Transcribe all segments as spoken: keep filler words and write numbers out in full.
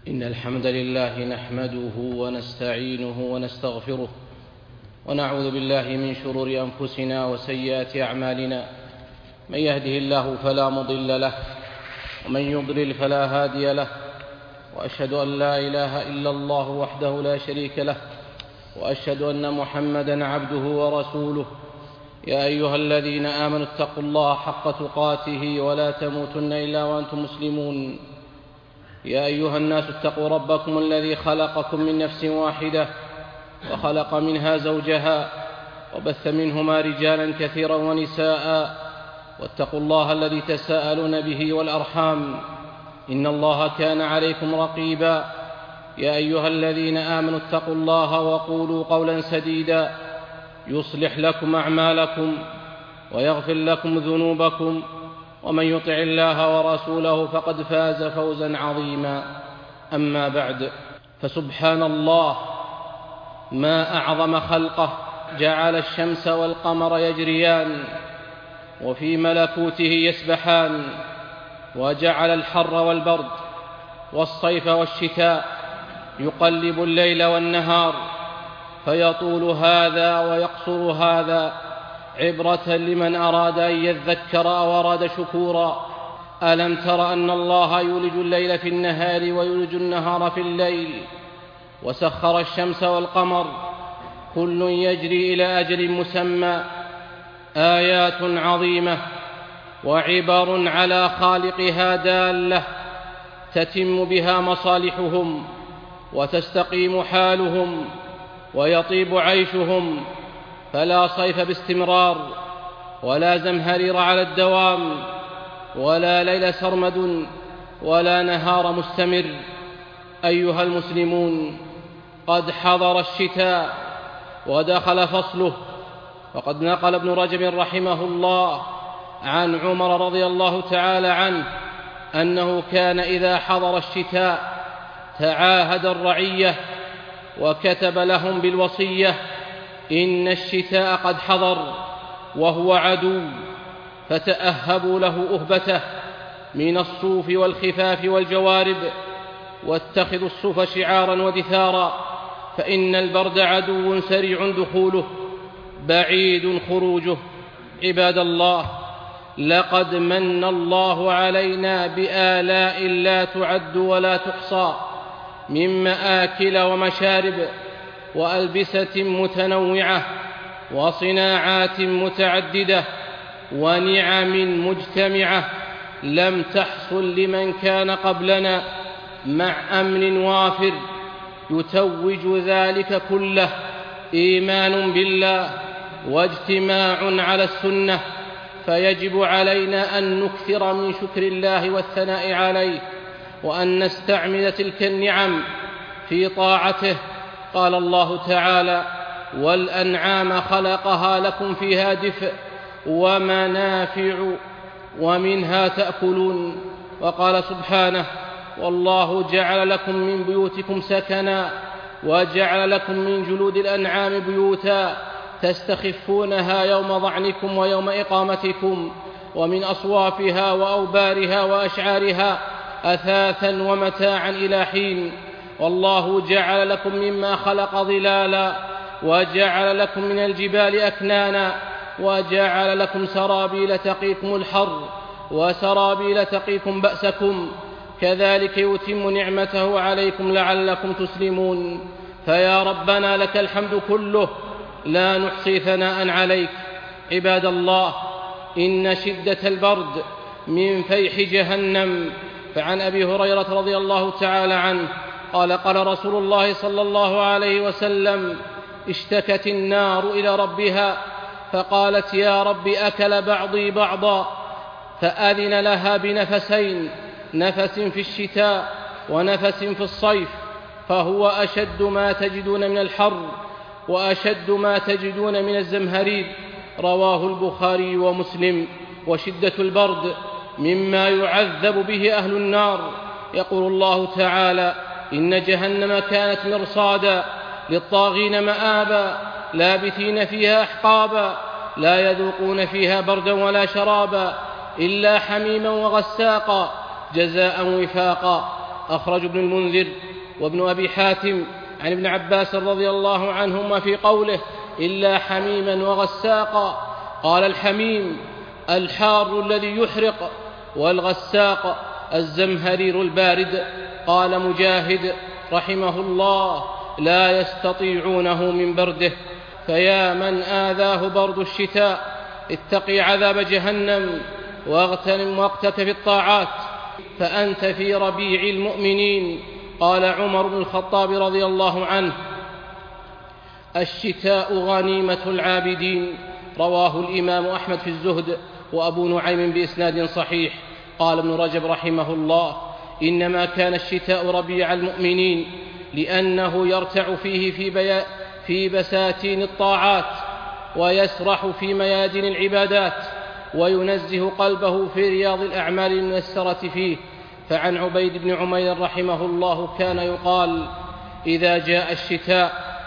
إن الحمد لله نحمده ونستعينه ونستغفره ونعوذ بالله من شرور أنفسنا وسيئات أعمالنا. من يهده الله فلا مضل له ومن يضلل فلا هادي له، وأشهد أن لا إله إلا الله وحده لا شريك له، وأشهد أن محمدًا عبده ورسوله. يا أيها الذين آمنوا اتقوا الله حق تقاته ولا تموتن إلا وأنتم مسلمون. يا أيها الناس اتقوا ربكم الذي خلقكم من نفس واحدة وخلق منها زوجها وبث منهما رجالا كثيرا ونساء، واتقوا الله الذي تساءلون به والأرحام، إن الله كان عليكم رقيبا. يا أيها الذين آمنوا اتقوا الله وقولوا قولا سديدا يصلح لكم أعمالكم ويغفر لكم ذنوبكم، ومن يطع الله ورسوله فقد فاز فوزا عظيما. أما بعد، فسبحان الله ما أعظم خلقه، جعل الشمس والقمر يجريان وفي ملكوته يسبحان، وجعل الحر والبرد والصيف والشتاء، يقلب الليل والنهار، فيطول هذا ويقصر هذا، عبرة لمن أراد أن يذكر أو أراد شكورا. ألم تر أن الله يولج الليل في النهار ويولج النهار في الليل، وسخر الشمس والقمر كل يجري إلى أجل مسمى. آيات عظيمة وعبر على خالقها دالة تتم بها مصالحهم وتستقيم حالهم ويطيب عيشهم، فلا صيف باستمرار، ولا زمهرير على الدوام، ولا ليل سرمد، ولا نهار مستمر. أيها المسلمون، قد حضر الشتاء ودخل فصله. وقد نقل ابن رجب رحمه الله عن عمر رضي الله تعالى عنه أنه كان إذا حضر الشتاء تعاهد الرعية وكتب لهم بالوصية: إن الشتاء قد حضر وهو عدو، فتأهبوا له أهبته من الصوف والخفاف والجوارب، واتخذوا الصوف شعارا ودثارا، فإن البرد عدو سريع دخوله بعيد خروجه. عباد الله، لقد من الله علينا بآلاء لا تعد ولا تحصى، من مآكل ومشارب وألبسة متنوعة وصناعات متعددة ونعم مجتمعة لم تحصل لمن كان قبلنا، مع أمن وافر يتوج ذلك كله إيمان بالله واجتماع على السنة. فيجب علينا أن نكثر من شكر الله والثناء عليه، وأن نستعمل تلك النعم في طاعته. قال الله تعالى: والأنعام خلقها لكم فيها دفء ومنافع ومنها تأكلون. وقال سبحانه: والله جعل لكم من بيوتكم سكنا وجعل لكم من جلود الأنعام بيوتا تستخفونها يوم ظعنكم ويوم إقامتكم، ومن أصوافها وأوبارها وأشعارها أثاثا ومتاعا إلى حين. والله جعل لكم مما خلق ظلالا، وجعل لكم من الجبال أكنانا، وجعل لكم سرابيل تقيكم الحر وسرابيل تقيكم بأسكم، كذلك يتم نعمته عليكم لعلكم تسلمون. فيا ربنا لك الحمد كله، لا نحصي ثناء عليك. عباد الله، إن شدة البرد من فيح جهنم. فعن أبي هريرة رضي الله تعالى عنه قال: قال رسول الله صلى الله عليه وسلم: اشتكت النار إلى ربها فقالت: يا رب أكل بعضي بعضا، فأذن لها بنفسين، نفس في الشتاء ونفس في الصيف، فهو أشد ما تجدون من الحر وأشد ما تجدون من الزمهرير. رواه البخاري ومسلم. وشدة البرد مما يعذب به أهل النار. يقول الله تعالى: إن جهنم كانت مرصادا للطاغين مآبا، لابثين فيها أحقابا، لا يذوقون فيها بردا ولا شرابا إلا حميما وغساقا جزاء وفاقا. أخرج ابن المنذر وابن أبي حاتم عن ابن عباس رضي الله عنهما في قوله إلا حميما وغساقا. قال الحميم الحار الذي يحرق، والغساق الزمهرير البارد. قال مجاهد رحمه الله لا يستطيعونه من برده. فيا من آذاه برد الشتاء اتقي عذاب جهنم واغتنم وقتك في الطاعات فأنت في ربيع المؤمنين. قال عمر بن الخطاب رضي الله عنه الشتاء غنيمة العابدين. رواه الإمام أحمد في الزهد وأبو نعيم بإسناد صحيح. قال ابن رجب رحمه الله إنما كان الشتاء ربيع المؤمنين لأنه يرتع فيه في, بيا في بساتين الطاعات ويسرح في ميادين العبادات وينزه قلبه في رياض الأعمال الميسرة فيه. فعن عبيد بن عمير رحمه الله كان يقال إذا جاء الشتاء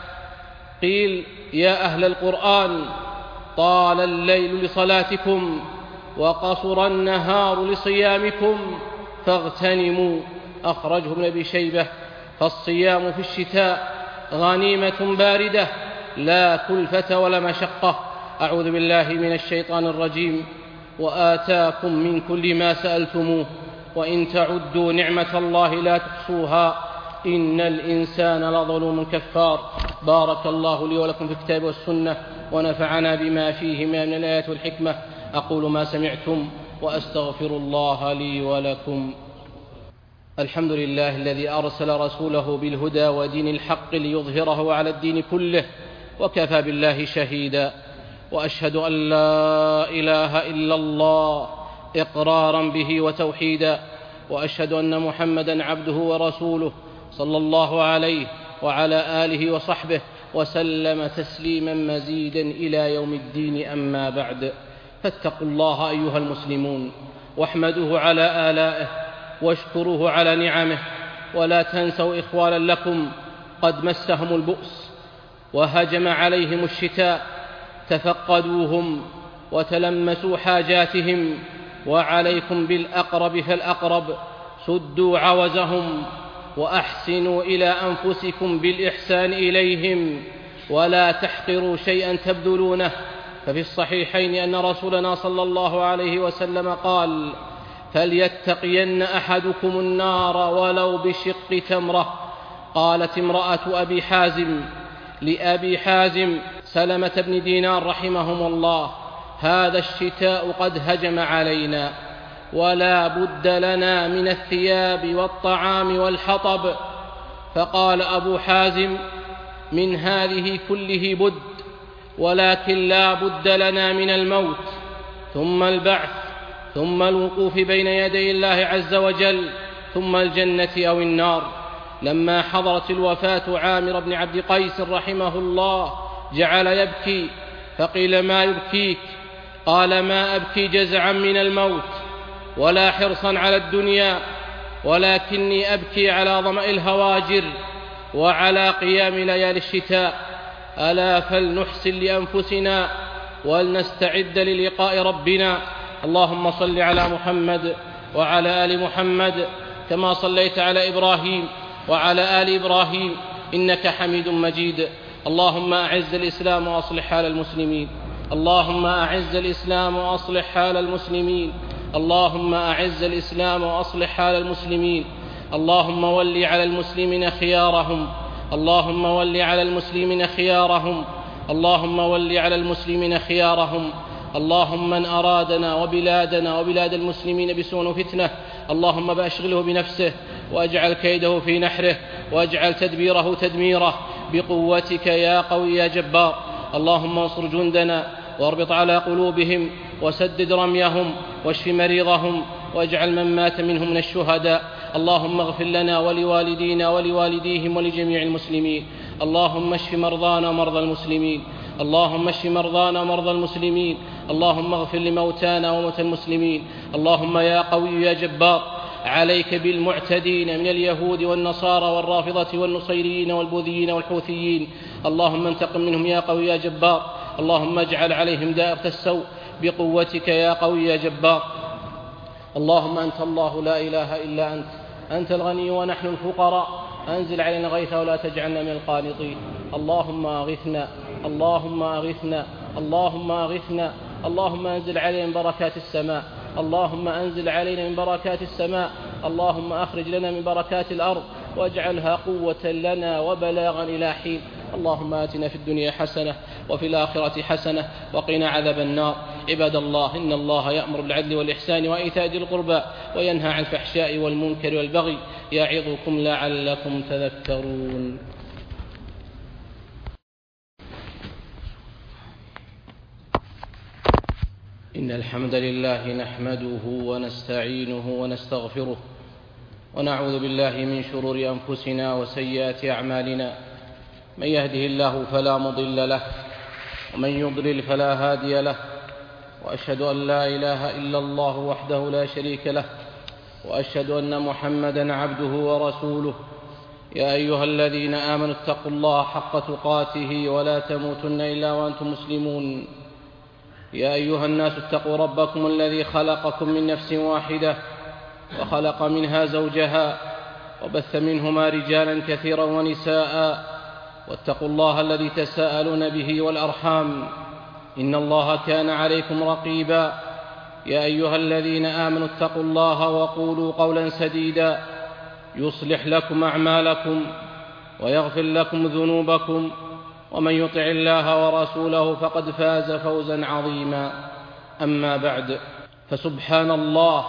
قيل يا أهل القرآن طال الليل لصلاتكم وقصر النهار لصيامكم فاغتنموا. أخرجه ابن أبي شيبة. فالصيام في الشتاء غنيمة باردة لا كلفة ولا مشقة. أعوذ بالله من الشيطان الرجيم. وآتاكم من كل ما سألتموه وإن تعدوا نعمة الله لا تحصوها إن الإنسان لظلوم كفار. بارك الله لي ولكم في الكتاب والسنة ونفعنا بما فيهما من الآيات والحكمة. أقول ما سمعتم وأستغفر الله لي ولكم. الحمد لله الذي أرسل رسوله بالهدى ودين الحق ليظهره على الدين كله وكفى بالله شهيدا. وأشهد أن لا إله إلا الله إقرارا به وتوحيدا. وأشهد أن محمدا عبده ورسوله صلى الله عليه وعلى آله وصحبه وسلم تسليما مزيدا إلى يوم الدين. أما بعد، فاتقوا الله أيها المسلمون واحمدوه على آلائه واشكروه على نعمه، ولا تنسوا إخوانا لكم قد مسهم البؤس وهجم عليهم الشتاء تفقدوهم وتلمسوا حاجاتهم، وعليكم بالأقرب فالأقرب سدوا عوزهم وأحسنوا إلى أنفسكم بالإحسان إليهم ولا تحقروا شيئا تبذلونه. ففي الصحيحين أن رسولنا صلى الله عليه وسلم قال فليتقين أحدكم النار ولو بشق تمرة. قالت امرأة أبي حازم لأبي حازم سلمة بن دينار رحمهم الله هذا الشتاء قد هجم علينا ولا بد لنا من الثياب والطعام والحطب. فقال أبو حازم من هذه كله بد، ولكن لا بد لنا من الموت ثم البعث ثم الوقوف بين يدي الله عز وجل ثم الجنة أو النار. لما حضرت الوفاة عامر بن عبد قيس رحمه الله جعل يبكي، فقيل ما يبكيك؟ قال ما أبكي جزعا من الموت ولا حرصا على الدنيا، ولكني أبكي على ظمأ الهواجر وعلى قيام ليالي الشتاء. ألا فلنحسن لأنفسنا ولنستعد للقاء ربنا. اللهم صل على محمد وعلى آل محمد كما صليت على إبراهيم وعلى آل إبراهيم إنك حميد مجيد. اللهم أعز الإسلام وأصلح حال المسلمين. اللهم أعز الإسلام وأصلح حال المسلمين. اللهم أعز الإسلام وأصلح حال المسلمين. اللهم ول على المسلمين خيارهم. اللهم ول على المسلمين خيارهم. اللهم ول على المسلمين خيارهم. اللهم من أرادنا وبلادنا وبلاد المسلمين بسوء وفتنة اللهم بأشغله بنفسه واجعل كيده في نحره واجعل تدبيره تدميره بقوتك يا قوي يا جبار. اللهم انصر جندنا واربط على قلوبهم وسدد رميهم واشف مريضهم واجعل من مات منهم من الشهداء. اللهم اغفر لنا ولوالدينا ولوالديهم ولجميع المسلمين. اللهم اشف مرضانا ومرضى المسلمين. اللهم اشف مرضانا ومرضى المسلمين. اللهم اغفر لموتانا وموتى المسلمين. اللهم يا قوي يا جبار عليك بالمعتدين من اليهود والنصارى والرافضة والنصيريين والبوذيين والحوثيين. اللهم انتقم منهم يا قوي يا جبار. اللهم اجعل عليهم دائرة السوء بقوتك يا قوي يا جبار. اللهم أنت الله لا إله إلا أنت أنت الغني ونحن الفقراء، أنزل علينا غيثا ولا تجعلنا من القانطين. اللهم أغثنا، اللهم أغثنا، اللهم أغثنا، اللهم أنزل علينا من بركات السماء، اللهم أنزل علينا من بركات السماء، اللهم أخرج لنا من بركات الأرض واجعلها قوة لنا وبلاغا إلى حين. اللهم آتنا في الدنيا حسنة وفي الآخرة حسنة وقنا عذاب النار. عباد الله، إن الله يأمر بالعدل والإحسان وإيتاء ذي القربى وينهى عن الفحشاء والمنكر والبغي يعظكم لعلكم تذكرون. إن الحمد لله نحمده ونستعينه ونستغفره ونعوذ بالله من شرور أنفسنا وسيئات أعمالنا، من يهده الله فلا مضل له ومن يضلل فلا هادي له، وأشهد أن لا إله إلا الله وحده لا شريك له، وأشهد أن محمدا عبده ورسوله. يا أيها الذين آمنوا اتقوا الله حق تقاته ولا تموتن إلا وأنتم مسلمون. يا أيها الناس اتقوا ربكم الذي خلقكم من نفس واحدة وخلق منها زوجها وبث منهما رجالا كثيرا ونساء، واتقوا الله الذي تساءلون به والأرحام، إن الله كان عليكم رقيبا. يا أيها الذين آمنوا اتقوا الله وقولوا قولا سديدا يصلح لكم أعمالكم ويغفر لكم ذنوبكم، ومن يطع الله ورسوله فقد فاز فوزا عظيما. أما بعد، فسبحان الله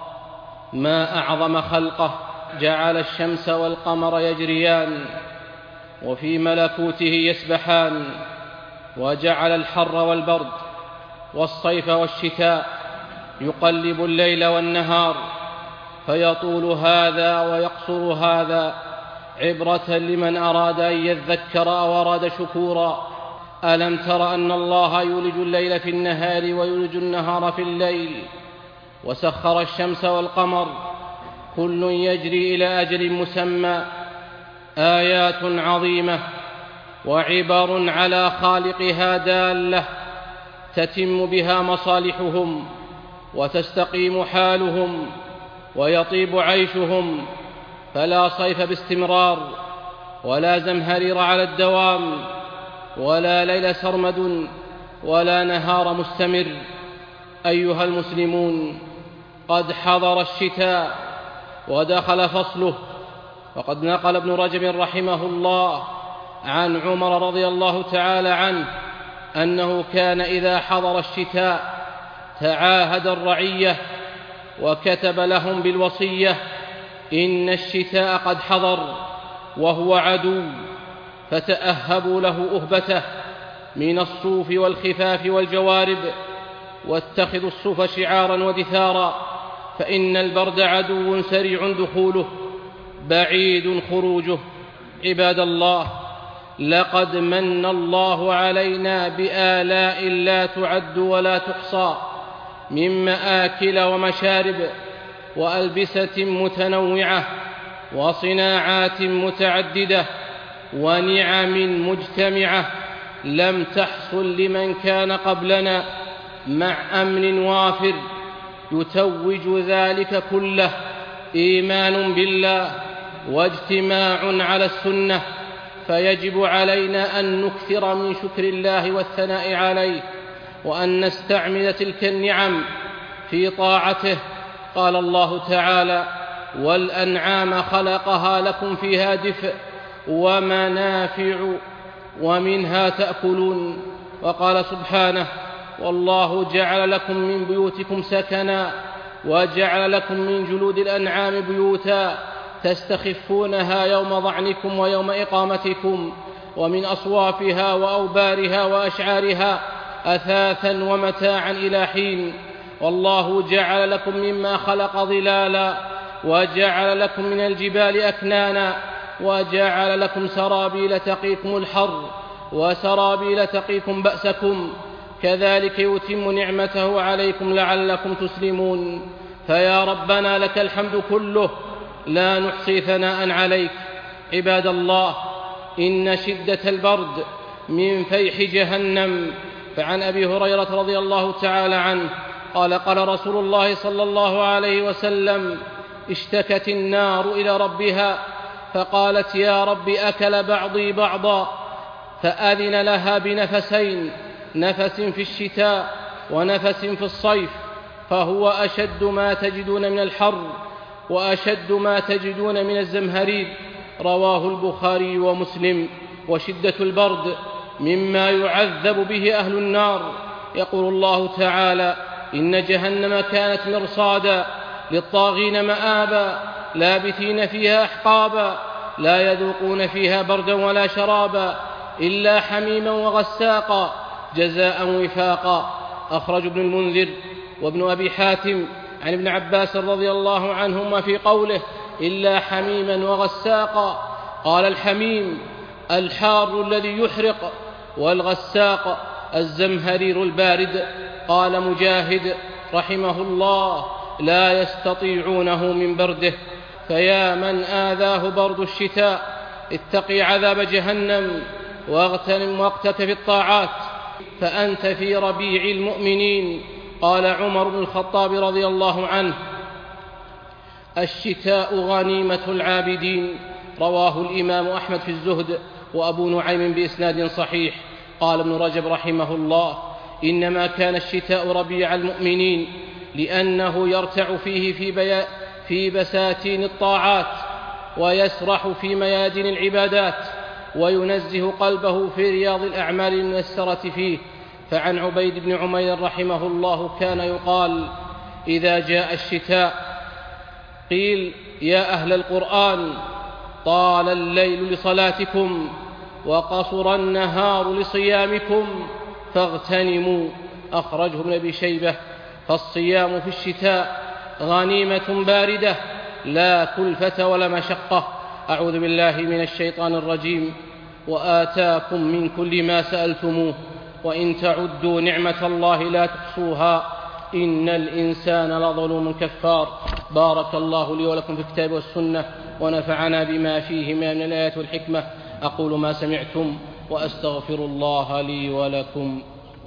ما أعظم خلقه، جعل الشمس والقمر يجريان وفي ملكوته يسبحان، وجعل الحر والبرد والصيف والشتاء، يقلب الليل والنهار، فيطول هذا ويقصر هذا، عبرة لمن أراد أن يذكر أو أراد شكورا. ألم تر أن الله يولج الليل في النهار ويولج النهار في الليل، وسخر الشمس والقمر كل يجري إلى أجل مسمى، آيات عظيمة وعبر على خالقها دالة تتم بها مصالحهم وتستقيم حالهم ويطيب عيشهم، فلا صيف باستمرار ولا زمهرير على الدوام ولا ليل سرمد ولا نهار مستمر. أيها المسلمون، قد حضر الشتاء ودخل فصله، وقد نقل ابن رجب رحمه الله عن عمر رضي الله تعالى عنه أنه كان إذا حضر الشتاء تعاهد الرعية وكتب لهم بالوصية: إن الشتاء قد حضر وهو عدو، فتأهبوا له أهبته من الصوف والخفاف والجوارب، واتخذوا الصوف شعارا ودثارا، فإن البرد عدو سريع دخوله بعيد خروجه. عباد الله، لقد من الله علينا بآلاء لا تعد ولا تحصى، من مآكل ومشارب وألبسة متنوعة وصناعات متعددة ونعم مجتمعة لم تحصل لمن كان قبلنا، مع أمن وافر يتوج ذلك كله إيمان بالله واجتماع على السنة. فيجب علينا أن نكثر من شكر الله والثناء عليه، وأن نستعمل تلك النعم في طاعته. قال الله تعالى: والأنعام خلقها لكم فيها دفء ومنافع ومنها تأكلون. وقال سبحانه: والله جعل لكم من بيوتكم سكنا وجعل لكم من جلود الأنعام بيوتا تستخفونها يوم ضعنكم ويوم إقامتكم، ومن أصوافها وأوبارها وأشعارها أثاثا ومتاعا إلى حين. والله جعل لكم مما خلق ظلالا وجعل لكم من الجبال أكنانا وجعل لكم سرابيل تقيكم الحر وسرابيل تقيكم بأسكم، كذلك يتم نعمته عليكم لعلكم تسلمون. فيا ربنا لك الحمد كله، لا نحصي ثناء عليك. عباد الله، إن شدة البرد من فيح جهنم. فعن أبي هريرة رضي الله تعالى عنه قال: قال رسول الله صلى الله عليه وسلم: اشتكت النار إلى ربها فقالت يا رب أكل بعضي بعضا، فأذن لها بنفسين، نفس في الشتاء ونفس في الصيف، فهو أشد ما تجدون من الحر وأشد ما تجدون من الزمهرير. رواه البخاري ومسلم. وشدة البرد مما يعذب به أهل النار. يقول الله تعالى إن جهنم كانت مرصادا للطاغين مآبا لابثين فيها أحقابا لا يذوقون فيها بردا ولا شرابا إلا حميما وغساقا جزاء وفاقا. أخرج ابن المنذر وابن أبي حاتم عن ابن عباس رضي الله عنهما في قوله إلا حميما وغساقا. قال الحميم الحار الذي يحرق، والغساق الزمهرير البارد. قال مجاهد رحمه الله لا يستطيعونه من برده. فيا من آذاه برد الشتاء اتقي عذاب جهنم واغتنم وقتك في الطاعات فأنت في ربيع المؤمنين. قال عمر بن الخطاب رضي الله عنه الشتاء غنيمة العابدين. رواه الإمام أحمد في الزهد وأبو نعيم بإسناد صحيح. قال ابن رجب رحمه الله إنما كان الشتاء ربيع المؤمنين لأنه يرتع فيه في, بيا في بساتين الطاعات ويسرح في ميادين العبادات وينزه قلبه في رياض الأعمال الميسرة فيه. فعن عبيد بن عمير رحمه الله كان يقال إذا جاء الشتاء قيل يا أهل القرآن طال الليل لصلاتكم وقصر النهار لصيامكم فاغتنموا. أخرجه ابن أبي شيبة. فالصيام في الشتاء غنيمة باردة لا كلفة ولا مشقة. أعوذ بالله من الشيطان الرجيم. وآتاكم من كل ما سألتموه وإن تعدوا نعمة الله لا تحصوها إن الإنسان لظلوم كفار. بارك الله لي ولكم في الكتاب والسنة ونفعنا بما فيهما من الآيات والحكمة. أقول ما سمعتم وأستغفر الله لي ولكم.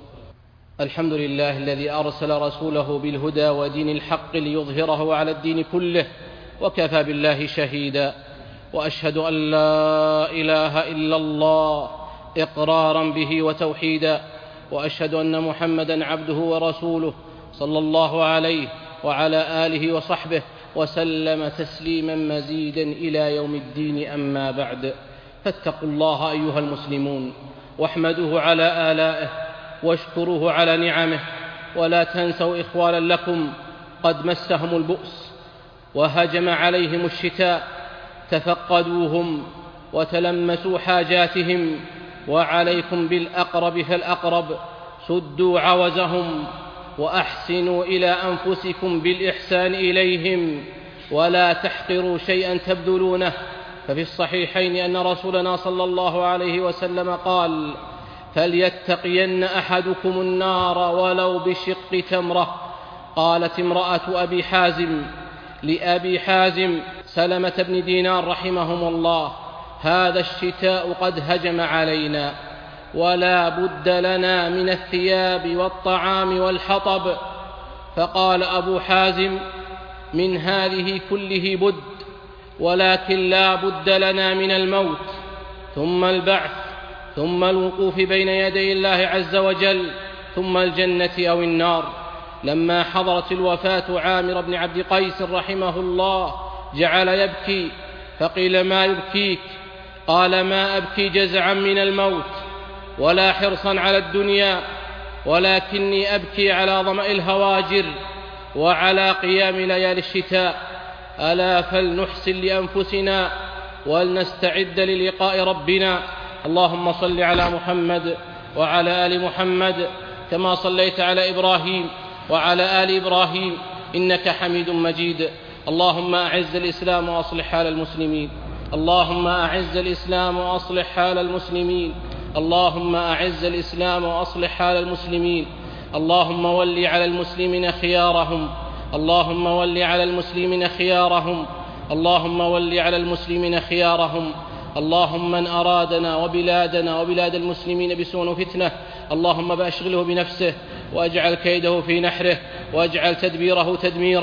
الحمد لله الذي أرسل رسوله بالهدى ودين الحق ليظهره على الدين كله وكفى بالله شهيدا. وأشهد أن لا إله إلا الله إقرارا به وتوحيدا. وأشهد أن محمدا عبده ورسوله صلى الله عليه وعلى آله وصحبه وسلم تسليما مزيدا إلى يوم الدين. أما بعد، فاتقوا الله أيها المسلمون واحمدوه على آلائه واشكروه على نعمه، ولا تنسوا إخوانا لكم قد مسهم البؤس وهجم عليهم الشتاء تفقدوهم وتلمسوا حاجاتهم، وعليكم بالأقرب فالأقرب، سدوا عوزهم وأحسنوا إلى أنفسكم بالإحسان إليهم ولا تحقروا شيئا تبذلونه. ففي الصحيحين أن رسولنا صلى الله عليه وسلم قال فليتقين أحدكم النار ولو بشق تمرة. قالت امرأة أبي حازم لأبي حازم سلمة بن دينار رحمهم الله هذا الشتاء قد هجم علينا ولا بد لنا من الثياب والطعام والحطب. فقال أبو حازم من هذه كله بد، ولكن لا بد لنا من الموت ثم البعث ثم الوقوف بين يدي الله عز وجل ثم الجنة أو النار. لما حضرت الوفاة عامر بن عبد قيس رحمه الله جعل يبكي، فقيل ما يبكيك؟ قال ما أبكي جزعا من الموت ولا حرصا على الدنيا، ولكني أبكي على ظمأ الهواجر وعلى قيام ليالي الشتاء. ألا فلنحسن لأنفسنا ولنستعد للقاء ربنا. اللهم صل على محمد وعلى آل محمد كما صليت على إبراهيم وعلى آل إبراهيم إنك حميد مجيد. اللهم أعز الإسلام وأصلح حال المسلمين. اللهم أعز الإسلام وأصلح حال المسلمين. اللهم أعز الإسلام وأصلح حال المسلمين. اللهم ول على المسلمين خيارهم. اللهم ول على المسلمين خيارهم. اللهم ول على المسلمين خيارهم. اللهم من أرادنا وبلادنا وبلاد المسلمين بسوء وفتنة اللهم بأشغله بنفسه واجعل كيده في نحره واجعل تدبيره تدميره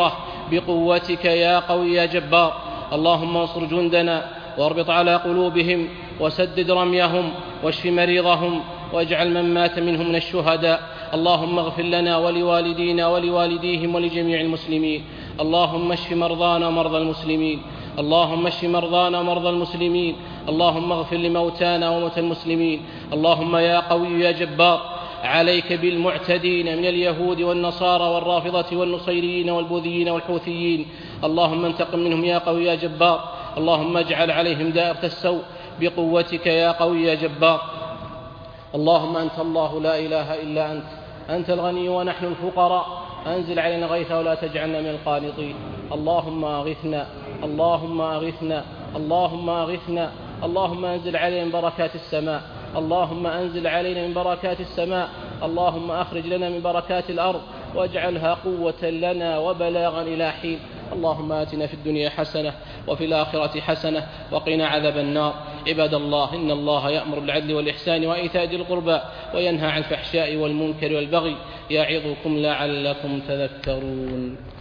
بقوتك يا قوي يا جبار. اللهم انصر جندنا واربط على قلوبهم وسدد رميهم واشف مريضهم واجعل من مات منهم من الشهداء. اللهم اغفر لنا ولوالدينا ولوالديهم ولجميع المسلمين. اللهم اشف مرضانا ومرضى المسلمين. اللهم اشف مرضانا ومرضى المسلمين. اللهم اغفر لموتانا وموتى المسلمين. اللهم يا قوي يا جبار عليك بالمعتدين من اليهود والنصارى والرافضة والنصيريين والبوذيين والحوثيين. اللهم انتقم منهم يا قوي يا جبار. اللهم اجعل عليهم دائرة السوء بقوتك يا قوي يا جبار. اللهم أنت الله لا إله إلا أنت، أنت الغني ونحن الفقراء، أنزل علينا غيثا ولا تجعلنا من القانطين. اللهم أغثنا، اللهم أغثنا، اللهم أغثنا. اللهم أنزل علينا من بركات السماء، اللهم أنزل علينا من بركات السماء. اللهم أخرج لنا من بركات الأرض واجعلها قوة لنا وبلاغا إلى حين. اللهم آتنا في الدنيا حسنة وفي الآخرة حسنة وقنا عذاب النار. عباد الله، إن الله يأمر بالعدل والإحسان وإيتاء ذي القربى وينهى عن الفحشاء والمنكر والبغي، يعظكم لعلكم تذكرون.